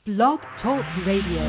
Blog Talk Radio.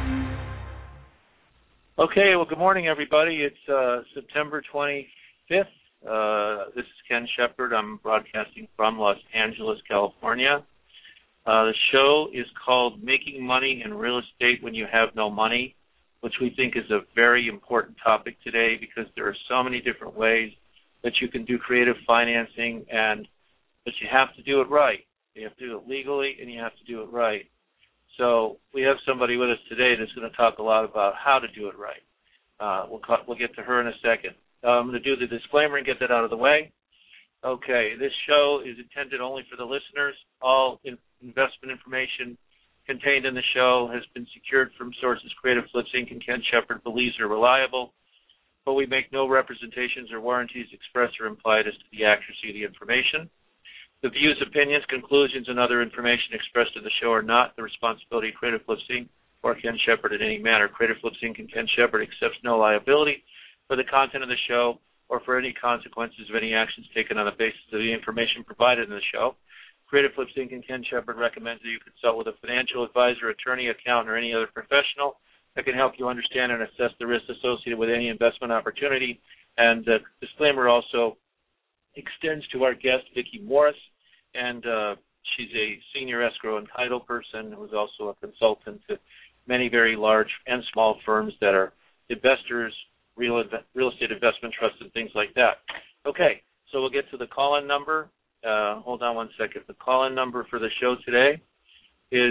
Okay, well, good morning, everybody. It's September 25th. This is Ken Shepard. I'm broadcasting from Los Angeles, California. The show is called Making Money in Real Estate When You Have No Money, which we think is a very important topic today because there are so many different ways that you can do creative financing, but you have to do it right. You have to do it legally, and you have to do it right. So we have somebody with us today that's going to talk a lot about how to do it right. We'll get to her in a second. I'm going to do the disclaimer and get that out of the way. Okay, this show is intended only for the listeners. All investment information contained in the show has been secured from sources Creative Flips Inc. and Ken Shepard believes are reliable, but we make no representations or warranties expressed or implied as to the accuracy of the information. The views, opinions, conclusions, and other information expressed in the show are not the responsibility of Creative Flips Inc. or Ken Shepard in any manner. Creative Flips Inc. and Ken Shepard accepts no liability for the content of the show or for any consequences of any actions taken on the basis of the information provided in the show. Creative Flips Inc. and Ken Shepard recommends that you consult with a financial advisor, attorney, accountant, or any other professional that can help you understand and assess the risks associated with any investment opportunity. And the disclaimer also extends to our guest, Vicki Morris, and she's a senior escrow and title person who is also a consultant to many very large and small firms that are investors, real estate investment trusts, and things like that. Okay, so we'll get to the call-in number. Hold on one second. The call-in number for the show today is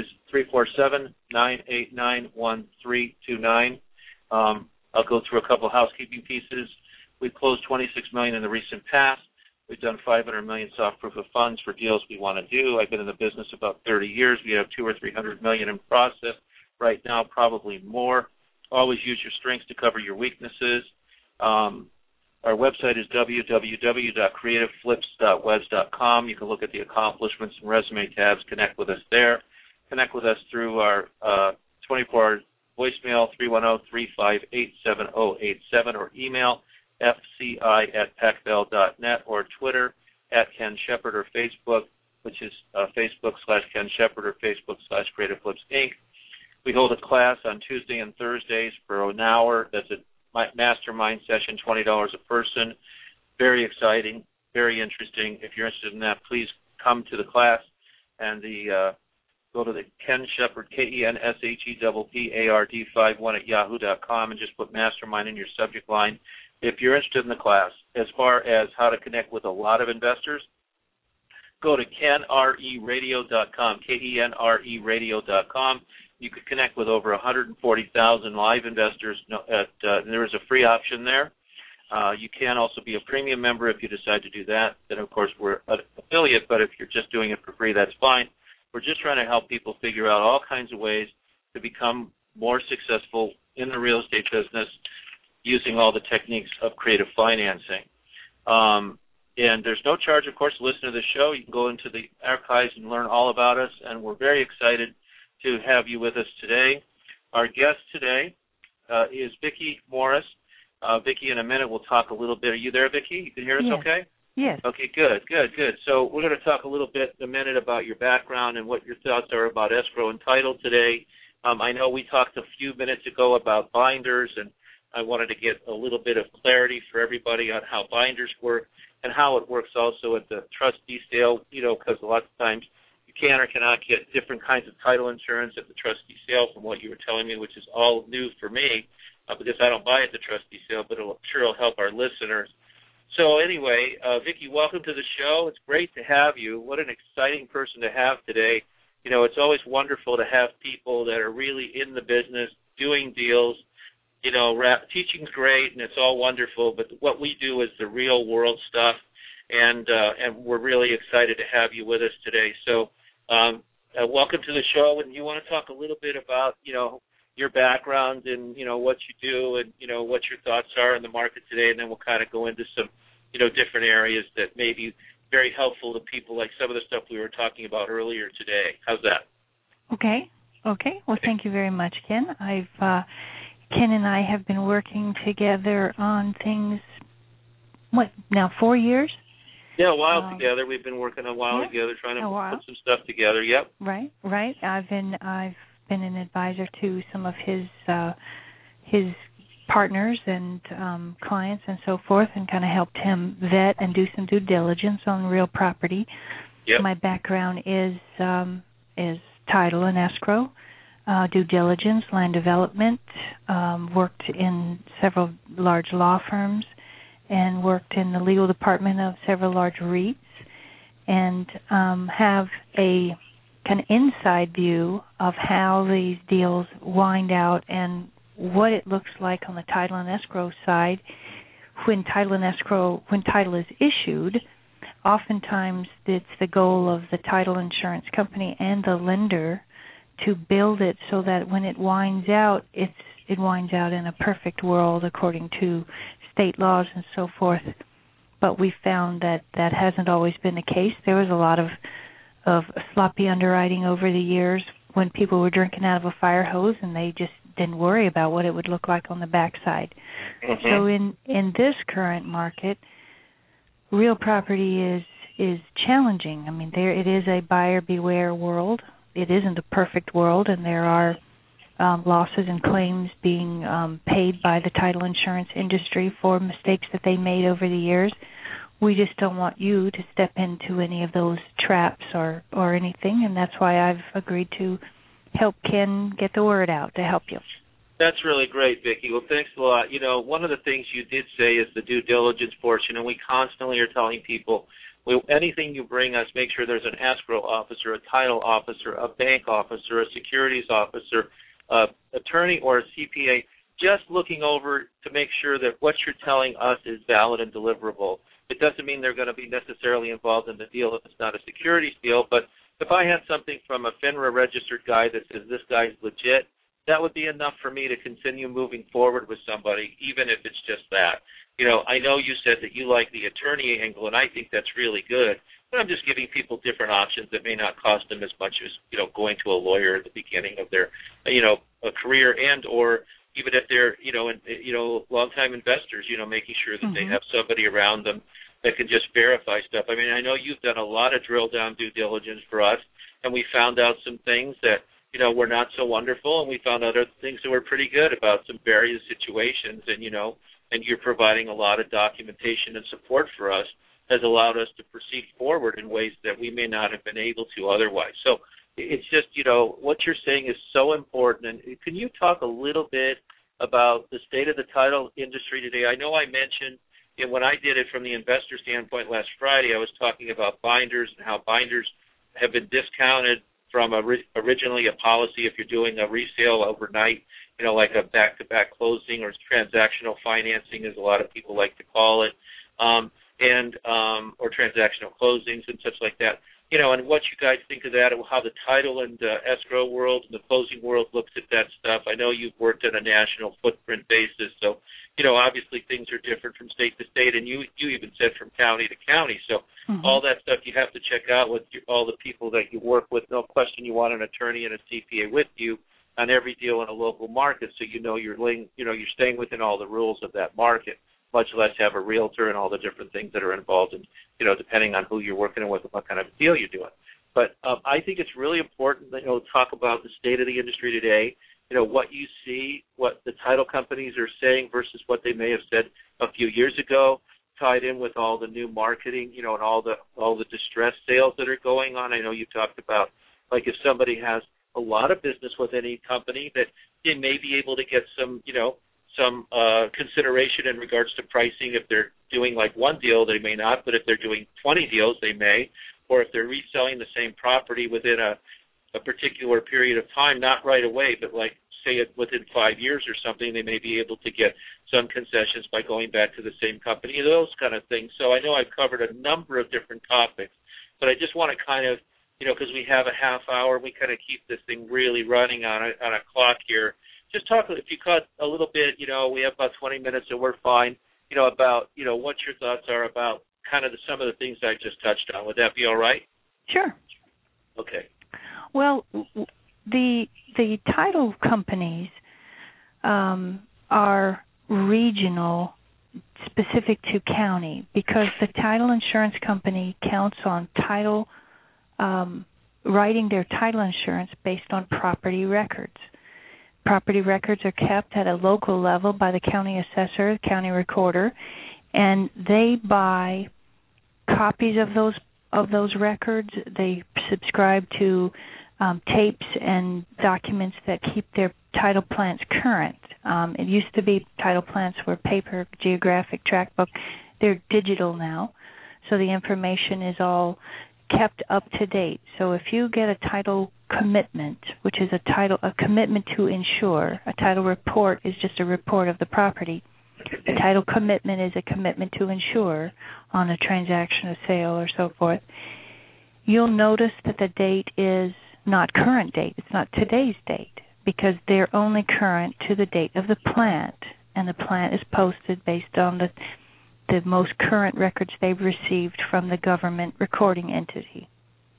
347-989-1329. I'll go through a couple housekeeping pieces. We've closed $26 million in the recent past. We've done $500 million soft proof of funds for deals we want to do. I've been in the business about 30 years. We have $200 or $300 million in process right now, probably more. Always use your strengths to cover your weaknesses. Our website is www.creativeflips.webs.com. You can look at the accomplishments and resume tabs. Connect with us there. Connect with us through our 24-hour voicemail, 310-358-7087, or email fci@pacbell.net, or Twitter @Ken Shepard, or Facebook, which is Facebook/Ken Shepard, or Facebook/Creative Flips Inc. We hold a class on Tuesday and Thursdays for an hour. That's a mastermind session, $20 a person. Very exciting, very interesting. If you're interested in that, please come to the class and go to the Ken Shepard, KenSheppard51@yahoo.com, and just put mastermind in your subject line if you're interested in the class. As far as how to connect with a lot of investors, go to kenreradio.com, KenReRadio.com. You could connect with over 140,000 live investors. There is a free option there. You can also be a premium member if you decide to do that. Then, of course, we're an affiliate, but if you're just doing it for free, that's fine. We're just trying to help people figure out all kinds of ways to become more successful in the real estate business using all the techniques of creative financing. And there's no charge, of course, to listen to the show. You can go into the archives and learn all about us, and we're very excited to have you with us today. Our guest today is Vicki Morris. Vicki, in a minute, we'll talk a little bit. Are you there, Vicki? You can hear us okay? Yes. Okay, good. So we're going to talk a little bit in a minute about your background and what your thoughts are about escrow and title today. I know we talked a few minutes ago about binders, and I wanted to get a little bit of clarity for everybody on how binders work and how it works also at the trustee sale, because a lot of times you can or cannot get different kinds of title insurance at the trustee sale from what you were telling me, which is all new for me because I don't buy at the trustee sale, but it'll help our listeners. So anyway, Vicki, welcome to the show. It's great to have you. What an exciting person to have today. It's always wonderful to have people that are really in the business, doing deals. Teaching's great and it's all wonderful, but what we do is the real world stuff, and we're really excited to have you with us today. So welcome to the show, and you want to talk a little bit about, your background and, what you do and, what your thoughts are in the market today, and then we'll kind of go into some, different areas that may be very helpful to people, like some of the stuff we were talking about earlier today. How's that? Okay. Well, thank you very much, Ken. Ken and I have been working together on things, 4 years? Yeah, a while together. We've been working a while together, trying to put some stuff together. Yep. Right. I've been an advisor to some of his partners and clients and so forth, and kind of helped him vet and do some due diligence on real property. Yep. My background is title and escrow, due diligence, land development, worked in several large law firms, and worked in the legal department of several large REITs, and have a kind of inside view of how these deals wind out and what it looks like on the title and escrow side when title is issued. Oftentimes it's the goal of the title insurance company and the lender to build it so that when it winds out, it winds out in a perfect world according to state laws and so forth. But we found that hasn't always been the case. There was a lot of sloppy underwriting over the years when people were drinking out of a fire hose and they just didn't worry about what it would look like on the backside. Mm-hmm. So in this current market, real property is challenging. I mean, it is a buyer beware world. It isn't a perfect world, and there are losses and claims being paid by the title insurance industry for mistakes that they made over the years. We just don't want you to step into any of those traps or anything, and that's why I've agreed to help Ken get the word out to help you. That's really great, Vicki. Well, thanks a lot. You know, one of the things you did say is the due diligence portion, and we constantly are telling people, anything you bring us, make sure there's an escrow officer, a title officer, a bank officer, a securities officer, attorney, or a CPA, just looking over to make sure that what you're telling us is valid and deliverable. It doesn't mean they're going to be necessarily involved in the deal if it's not a securities deal, but if I had something from a FINRA registered guy that says this guy's legit, that would be enough for me to continue moving forward with somebody, even if it's just that. You know, I know you said that you like the attorney angle, and I think that's really good, but I'm just giving people different options that may not cost them as much as, you know, going to a lawyer at the beginning of their, you know, a career, and or even if they're, long-time investors, making sure that they have somebody around them that can just verify stuff. I mean, I know you've done a lot of drill-down due diligence for us, and we found out some things that, were not so wonderful, and we found out other things that were pretty good about some various situations, and, and you're providing a lot of documentation and support for us has allowed us to proceed forward in ways that we may not have been able to otherwise. So it's just, what you're saying is so important. And can you talk a little bit about the state of the title industry today? I know I mentioned when I did it from the investor standpoint last Friday, I was talking about binders and how binders have been discounted from originally a policy if you're doing a resale overnight, like a back-to-back closing or transactional financing, as a lot of people like to call it, or transactional closings and such like that. And what you guys think of that, and how the title and escrow world and the closing world looks at that stuff. I know you've worked on a national footprint basis, so, obviously things are different from state to state, and you even said from county to county. So all that stuff you have to check out with all the people that you work with. No question you want an attorney and a CPA with you on every deal in a local market, so you're staying within all the rules of that market, much less have a realtor and all the different things that are involved in, depending on who you're working with and what kind of deal you're doing. But I think it's really important that, talk about the state of the industry today, what you see, what the title companies are saying versus what they may have said a few years ago, tied in with all the new marketing, and all the distressed sales that are going on. I know you talked about, like, if somebody has a lot of business with any company, that they may be able to get some consideration in regards to pricing. If they're doing like one deal, they may not, but if they're doing 20 deals, they may. Or if they're reselling the same property within a particular period of time, not right away, but like say it within 5 years or something, they may be able to get some concessions by going back to the same company, those kind of things. So I know I've covered a number of different topics, but I just want to kind of, because we have a half hour, we kind of keep this thing really running on a clock here. Just talk, if you cut a little bit, we have about 20 minutes, so we're fine, about, what your thoughts are about kind of some of the things I just touched on. Would that be all right? Sure. Okay. Well, the title companies are regional, specific to county, because the title insurance company counts on title writing their title insurance based on property records. Property records are kept at a local level by the county assessor, county recorder, and they buy copies of those records. They subscribe to tapes and documents that keep their title plants current. It used to be title plants were paper, geographic, tract book. They're digital now, so the information is all kept up to date. So if you get a title commitment, which is a commitment to insure, a title report is just a report of the property. A title commitment is a commitment to insure on a transaction, a sale, or so forth. You'll notice that the date is not current date. It's not today's date because they're only current to the date of the plant, and the plant is posted based on the most current records they've received from the government recording entity.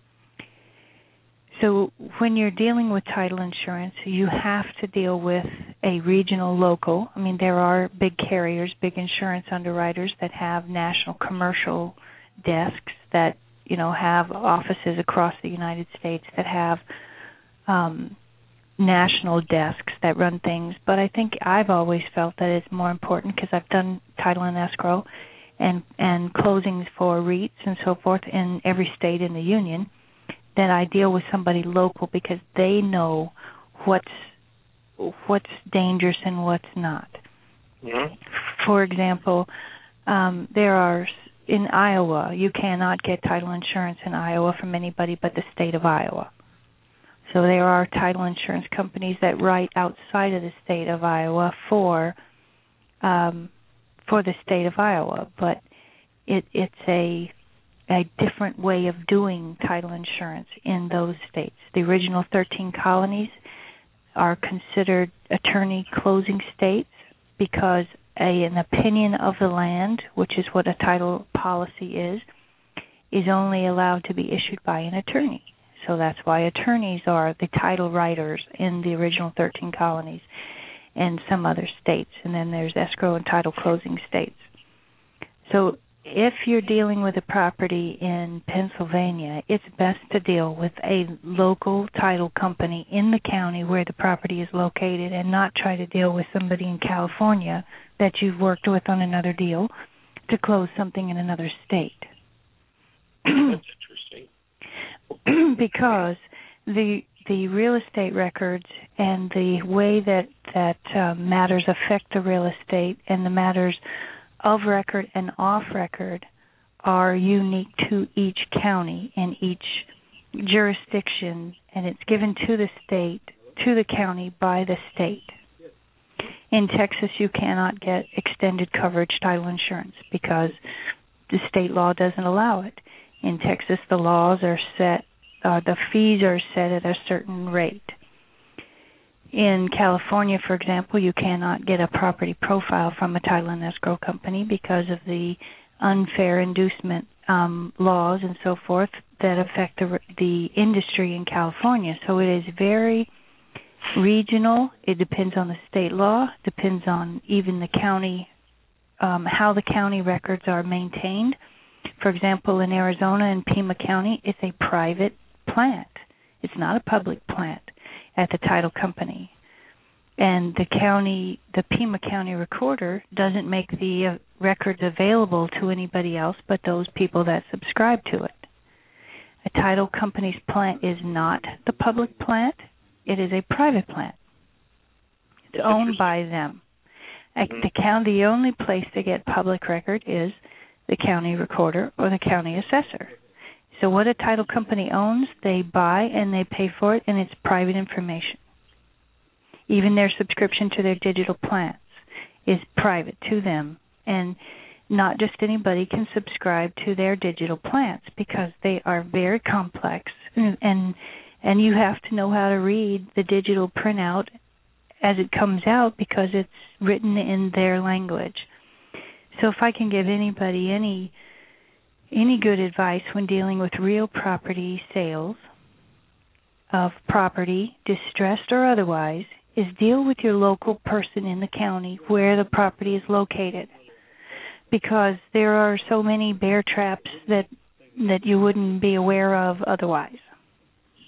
So when you're dealing with title insurance, you have to deal with a regional local. I mean, there are big carriers, big insurance underwriters that have national commercial desks that, have offices across the United States that have national desks that run things. But I think I've always felt that it's more important because I've done title and escrow and closings for REITs and so forth in every state in the union, that I deal with somebody local because they know what's dangerous and what's not. Mm-hmm. For example, there are in Iowa, you cannot get title insurance in Iowa from anybody but the state of Iowa. So there are title insurance companies that write outside of the state of Iowa for the state of Iowa, but it's a different way of doing title insurance in those states. The original 13 colonies are considered attorney closing states because an opinion of the land, which is what a title policy is only allowed to be issued by an attorney. So that's why attorneys are the title writers in the original 13 colonies and some other states. And then there's escrow and title closing states. So if you're dealing with a property in Pennsylvania, it's best to deal with a local title company in the county where the property is located and not try to deal with somebody in California that you've worked with on another deal to close something in another state. That's interesting. Because the real estate records and the way that matters affect the real estate and the matters of record and off record are unique to each county and each jurisdiction, and it's given to the state, to the county by the state. In Texas, you cannot get extended coverage title insurance because the state law doesn't allow it. In Texas, the laws are set, the fees are set at a certain rate. In California, for example, you cannot get a property profile from a title and escrow company because of the unfair inducement laws and so forth that affect the industry in California. So it is very regional. It depends on the state law, depends on even the county, how the county records are maintained. For example, in Arizona in Pima County, it's a private plant. It's not a public plant at the title company. And the Pima County recorder doesn't make the records available to anybody else but those people that subscribe to it. A title company's plant is not the public plant. It is a private plant. It's owned by them. The only place to get public record is the county recorder or the county assessor. So what a title company owns, they buy and they pay for it, and it's private information. Even their subscription to their digital plants is private to them, and not just anybody can subscribe to their digital plants because they are very complex, and you have to know how to read the digital printout as it comes out because it's written in their language. So if I can give anybody any good advice when dealing with real property sales of property, distressed or otherwise, is deal with your local person in the county where the property is located, because there are so many bear traps that you wouldn't be aware of otherwise.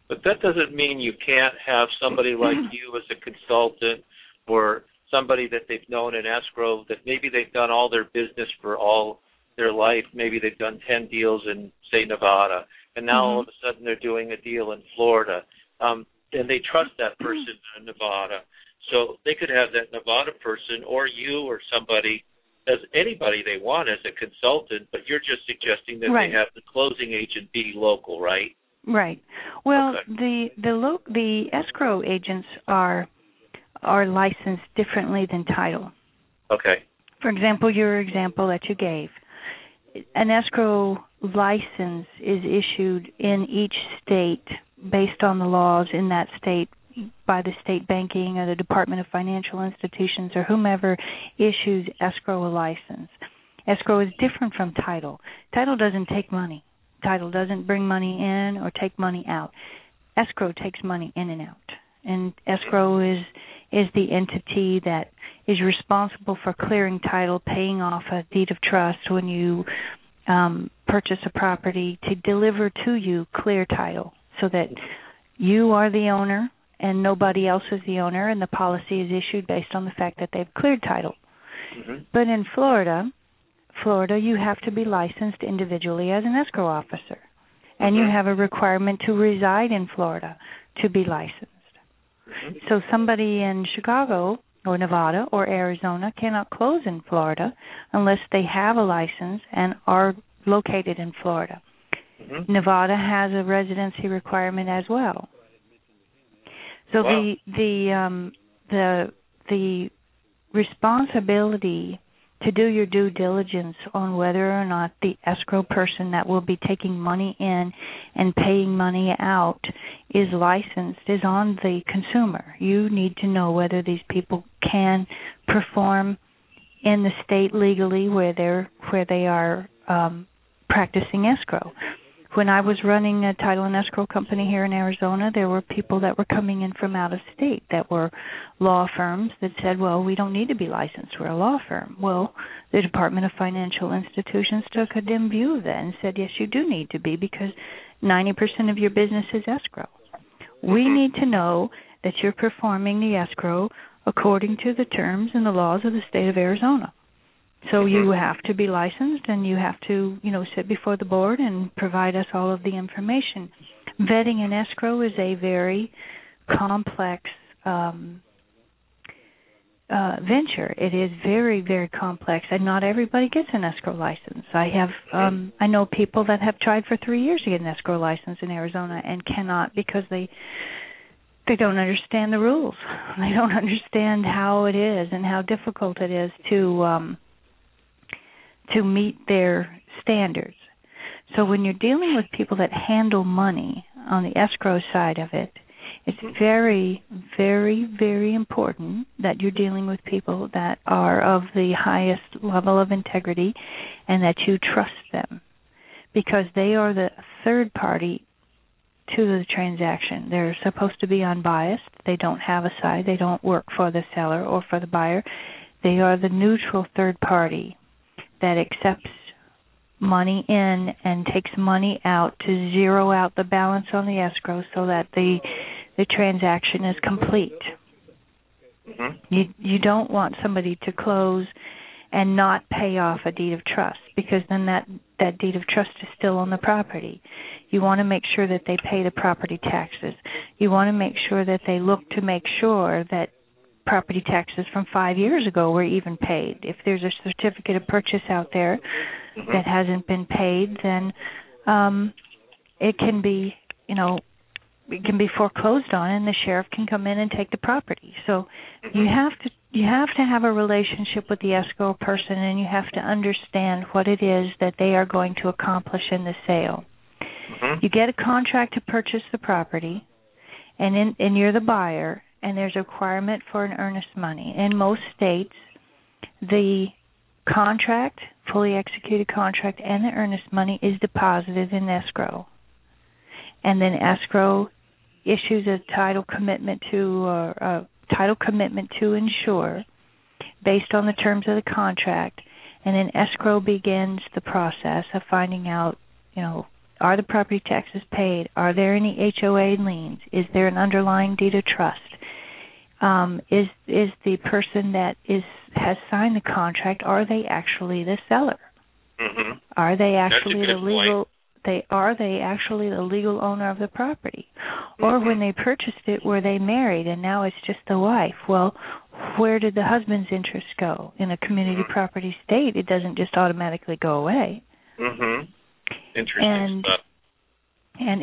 But that doesn't mean you can't have somebody like you as a consultant or somebody that they've known in escrow that maybe they've done all their business for all their life. Maybe they've done 10 deals in, say, Nevada, and now all of a sudden they're doing a deal in Florida. And they trust that person in Nevada. So they could have that Nevada person or you or somebody as anybody they want as a consultant, but you're just suggesting that they have the closing agent be local, right? Right. Well, the escrow agents are licensed differently than title. Okay. For example, your example that you gave, an escrow license is issued in each state based on the laws in that state by the state banking or the Department of Financial Institutions or whomever issues escrow a license. Escrow is different from title. Title doesn't take money. Title doesn't bring money in or take money out. Escrow takes money in and out. And escrow is the entity that is responsible for clearing title, paying off a deed of trust when you purchase a property, to deliver to you clear title so that you are the owner and nobody else is the owner, and the policy is issued based on the fact that they've cleared title. But in Florida, you have to be licensed individually as an escrow officer, and you have a requirement to reside in Florida to be licensed. So somebody in Chicago or Nevada or Arizona cannot close in Florida unless they have a license and are located in Florida. Nevada has a residency requirement as well. So the responsibility to do your due diligence on whether or not the escrow person that will be taking money in and paying money out is licensed is on the consumer. You need to know whether these people can perform in the state legally where they are practicing escrow. When I was running a title and escrow company here in Arizona, there were people that were coming in from out of state that were law firms that said, well, we don't need to be licensed. We're a law firm. Well, the Department of Financial Institutions took a dim view of that and said, yes, you do need to be because 90% of your business is escrow. We need to know that you're performing the escrow according to the terms and the laws of the state of Arizona. So you have to be licensed, and you have to, sit before the board and provide us all of the information. Vetting an escrow is a very complex venture. It is very, very complex, and not everybody gets an escrow license. I know people that have tried for 3 years to get an escrow license in Arizona and cannot because they don't understand the rules. They don't understand how it is and how difficult it is to meet their standards. So when you're dealing with people that handle money on the escrow side of it, it's very, very, very important that you're dealing with people that are of the highest level of integrity and that you trust them, because they are the third party to the transaction. They're supposed to be unbiased. They don't have a side. They don't work for the seller or for the buyer. They are the neutral third party that accepts money in and takes money out to zero out the balance on the escrow so that the transaction is complete. You don't want somebody to close and not pay off a deed of trust, because then that deed of trust is still on the property. You want to make sure that they pay the property taxes. You want to make sure that they look to make sure that property taxes from 5 years ago were even paid. If there's a certificate of purchase out there that hasn't been paid, then it can be, it can be foreclosed on, and the sheriff can come in and take the property. So you have to have a relationship with the escrow person, and you have to understand what it is that they are going to accomplish in the sale. You get a contract to purchase the property, and you're the buyer, and there's a requirement for an earnest money. In most states, the contract, fully executed contract, and the earnest money is deposited in escrow. And then escrow issues a title commitment to insure based on the terms of the contract, and then escrow begins the process of finding out, Are the property taxes paid? Are there any HOA liens? Is there an underlying deed of trust? Is the person that has signed the contract, are they actually the seller? Mm-hmm. Are they actually the legal? Are they actually the legal owner of the property? Or when they purchased it, were they married and now it's just the wife? Well, where did the husband's interest go? In a community property state, it doesn't just automatically go away. Mm-hmm. Interesting stuff. And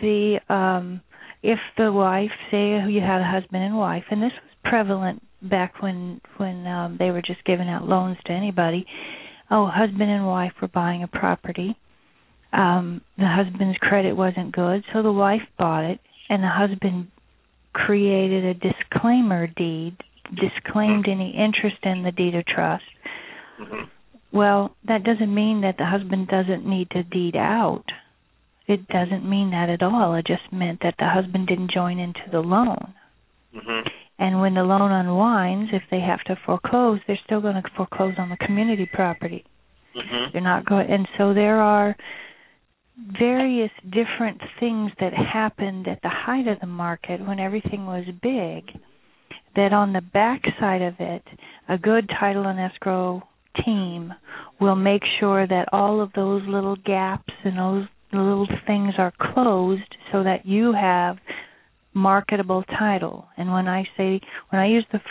if the wife, say you had a husband and wife, and this was prevalent back when they were just giving out loans to anybody. Husband and wife were buying a property. The husband's credit wasn't good, so the wife bought it, and the husband created a disclaimer deed, disclaimed any interest in the deed of trust. Mm-hmm. Well, that doesn't mean that the husband doesn't need to deed out. It doesn't mean that at all. It just meant that the husband didn't join into the loan. Mm-hmm. And when the loan unwinds, if they have to foreclose, they're still going to foreclose on the community property. Mm-hmm. They're not going, and so there are various different things that happened at the height of the market when everything was big, that on the back side of it, a good title and escrow team will make sure that all of those little gaps and those little things are closed so that you have marketable title. And when I use the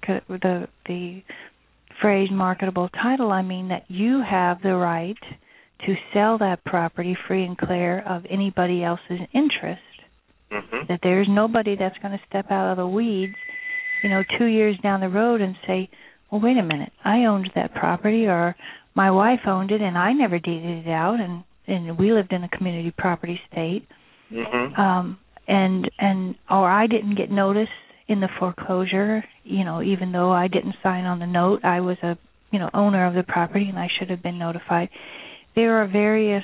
phrase marketable title, I mean that you have the right to sell that property free and clear of anybody else's interest. Mm-hmm. That there's nobody that's going to step out of the weeds, 2 years down the road and say, well, wait a minute, I owned that property, or my wife owned it and I never deeded it out, and we lived in a community property state. Mm-hmm. Or I didn't get notice in the foreclosure, even though I didn't sign on the note, I was a owner of the property and I should have been notified. There are various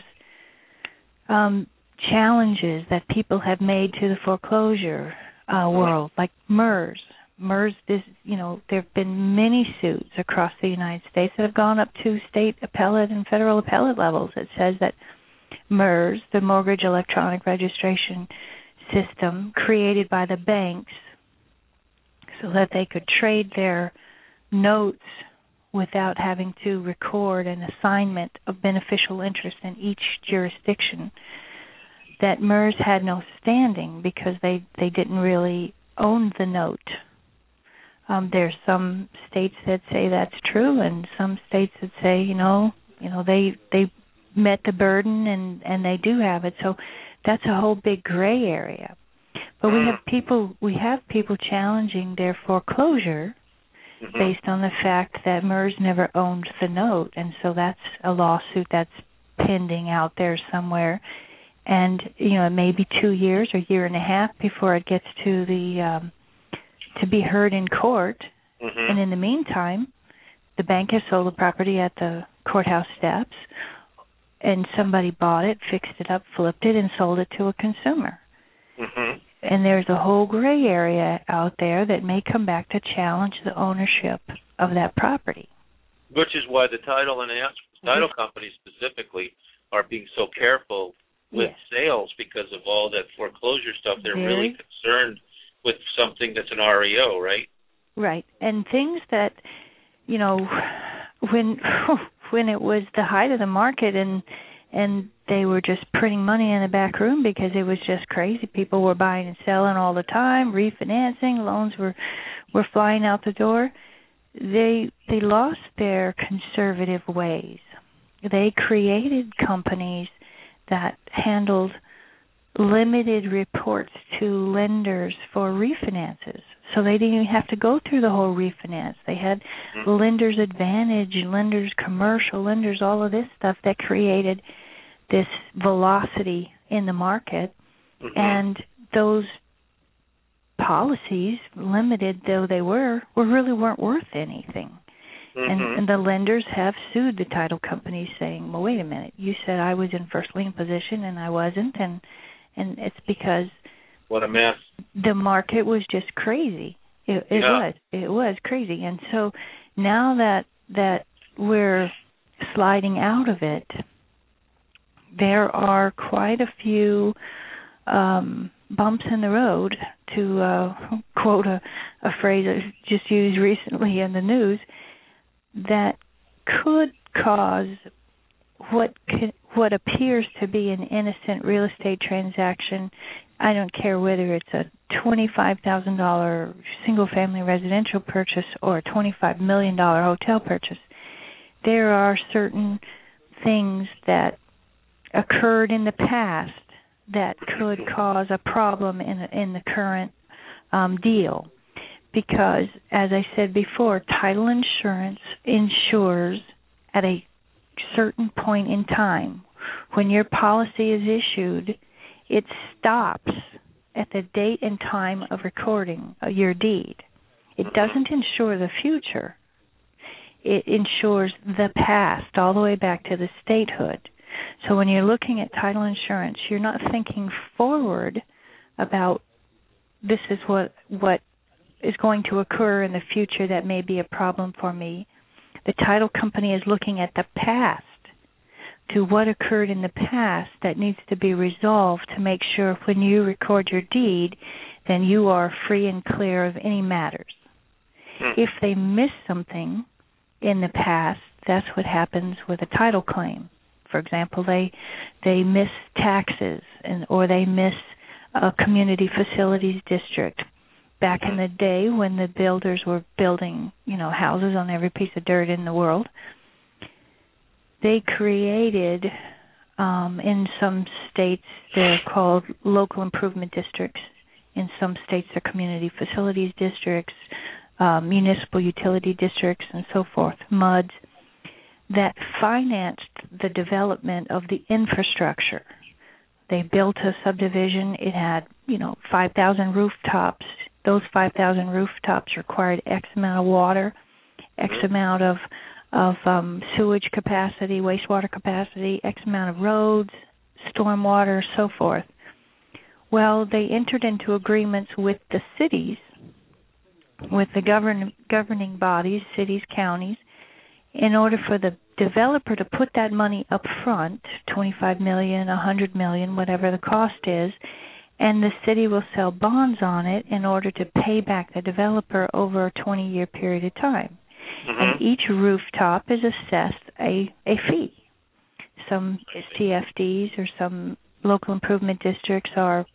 challenges that people have made to the foreclosure world, like MERS. MERS, there have been many suits across the United States that have gone up to state appellate and federal appellate levels that says that MERS, the Mortgage Electronic Registration System, created by the banks so that they could trade their notes without having to record an assignment of beneficial interest in each jurisdiction, that MERS had no standing because they didn't really own the note. There's some states that say that's true, and some states that say, they met the burden and they do have it. So that's a whole big gray area. But we have people challenging their foreclosure based on the fact that MERS never owned the note, and so that's a lawsuit that's pending out there somewhere. And it may be 2 years or year and a half before it gets to be heard in court. Mm-hmm. And in the meantime, the bank has sold the property at the courthouse steps, and somebody bought it, fixed it up, flipped it, and sold it to a consumer. Mm-hmm. And there's a whole gray area out there that may come back to challenge the ownership of that property. Which is why the title companies specifically are being so careful with sales because of all that foreclosure stuff. They're really concerned with something that's an REO, right? Right. And things that, when it was the height of the market and they were just printing money in the back room because it was just crazy. People were buying and selling all the time, refinancing, loans were flying out the door. They lost their conservative ways. They created companies that handled limited reports to lenders for refinances. So they didn't even have to go through the whole refinance. They had Lenders Advantage, Lenders Commercial, Lenders, all of this stuff that created this velocity in the market. Mm-hmm. And those policies, limited though they were really weren't worth anything. Mm-hmm. And the lenders have sued the title companies saying, well, wait a minute, you said I was in first lien position and I wasn't, and it's because what a mess. The market was just crazy. It was crazy. And so now that we're sliding out of it, there are quite a few bumps in the road, to quote a phrase I just used recently in the news, that could cause what appears to be an innocent real estate transaction. I don't care whether it's a $25,000 single-family residential purchase or a $25 million hotel purchase. There are certain things that occurred in the past that could cause a problem in the current deal. Because, as I said before, title insurance insures at a certain point in time. When your policy is issued, it stops at the date and time of recording of your deed. It doesn't insure the future. It insures the past all the way back to the statehood. So when you're looking at title insurance, you're not thinking forward about this is what is going to occur in the future that may be a problem for me. The title company is looking at the past, to what occurred in the past that needs to be resolved to make sure when you record your deed, then you are free and clear of any matters. If they miss something in the past, that's what happens with a title claim. For example, they miss taxes or they miss a community facilities district. Back in the day when the builders were building, houses on every piece of dirt in the world, they created, in some states, they're called local improvement districts. In some states, they're community facilities districts, municipal utility districts, and so forth, MUDs, that financed the development of the infrastructure. They built a subdivision. It had, 5,000 rooftops. Those 5,000 rooftops required X amount of water, X amount of sewage capacity, wastewater capacity, X amount of roads, stormwater, so forth. Well, they entered into agreements with the cities, with the governing bodies, cities, counties, in order for the developer to put that money up front, $25 million, $100 million, whatever the cost is, and the city will sell bonds on it in order to pay back the developer over a 20-year period of time. And each rooftop is assessed a fee. Some CFDs or some local improvement districts are,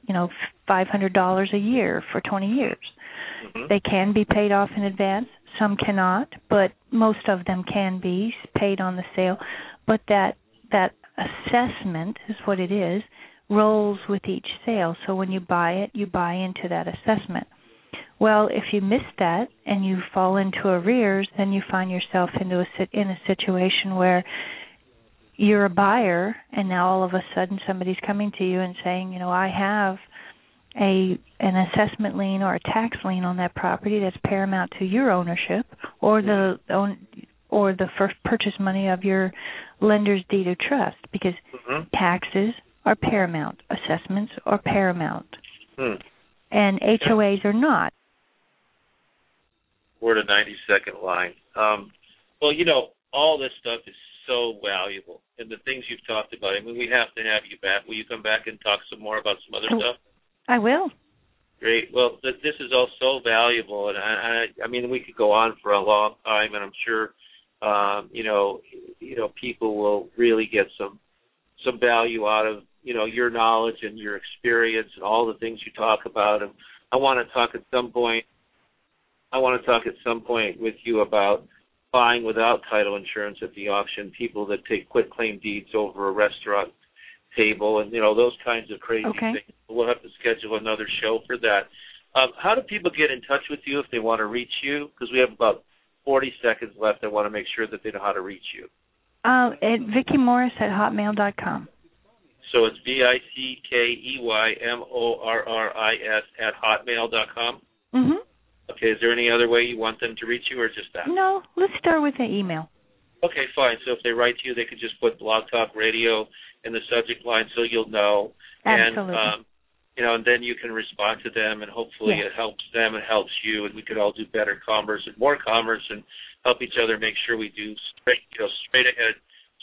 $500 a year for 20 years. They can be paid off in advance. Some cannot, but most of them can be paid on the sale. But that assessment is what it is, rolls with each sale. So when you buy it, you buy into that assessment. Well, if you miss that and you fall into arrears, then you find yourself in a situation where you're a buyer, and now all of a sudden somebody's coming to you and saying, I have an assessment lien or a tax lien on that property that's paramount to your ownership, or the first purchase money of your lender's deed of trust, because taxes are paramount, assessments are paramount, and HOAs are not. We're at a 90-second line. All this stuff is so valuable, and the things you've talked about. We have to have you back. Will you come back and talk some more about some other stuff? I will. Great. Well, this is all so valuable, and I we could go on for a long time, and I'm sure, people will really get some value out of, your knowledge and your experience and all the things you talk about. And I want to talk at some point with you about buying without title insurance at the auction, people that take quitclaim deeds over a restaurant table, and those kinds of crazy things. We'll have to schedule another show for that. How do people get in touch with you if they want to reach you? Because we have about 40 seconds left. I want to make sure that they know how to reach you. At VickieMorris@hotmail.com. So it's VickieMorris@hotmail.com. Okay. Is there any other way you want them to reach you, or just that? No. Let's start with the email. Okay, fine. So if they write to you, they could just put Blog Talk Radio in the subject line, so you'll know. Absolutely. And then you can respond to them, and hopefully it helps them, it helps you, and we could all do better commerce and more commerce, and help each other make sure we do straight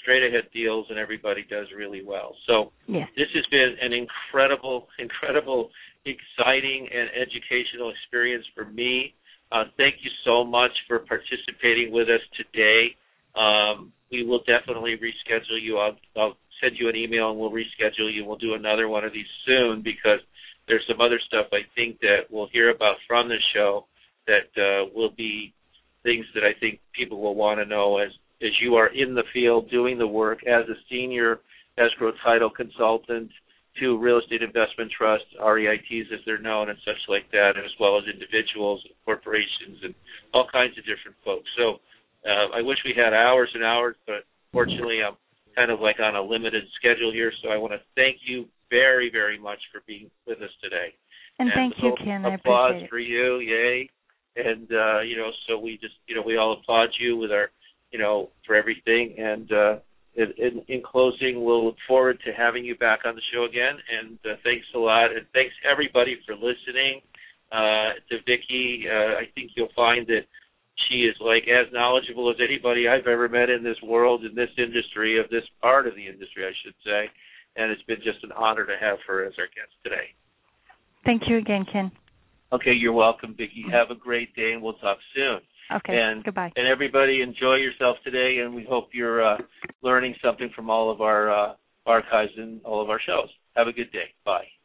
straight-ahead deals, and everybody does really well. So yes. This has been an incredible, exciting, and educational experience for me. Thank you so much for participating with us today. We will definitely reschedule you. I'll send you an email, and we'll reschedule you. We'll do another one of these soon because there's some other stuff I think that we'll hear about from the show that will be things that I think people will want to know as you are in the field doing the work as a senior escrow title consultant to real estate investment trusts, REITs as they're known, and such like that, as well as individuals and corporations and all kinds of different folks. So I wish we had hours and hours, but fortunately I'm kind of like on a limited schedule here, so I want to thank you very, very much for being with us today. And thank you, Ken. I appreciate it. Applause for you, yay. And, so we just, we all applaud you with our, for everything. And in closing, we'll look forward to having you back on the show again. And thanks a lot. And thanks, everybody, for listening to Vicki. I think you'll find that she is like as knowledgeable as anybody I've ever met in this world, in this industry, of this part of the industry, I should say. And it's been just an honor to have her as our guest today. Thank you again, Ken. Okay, you're welcome, Vicki. Have a great day, and we'll talk soon. Okay, goodbye. And everybody, enjoy yourself today, and we hope you're learning something from all of our archives and all of our shows. Have a good day. Bye.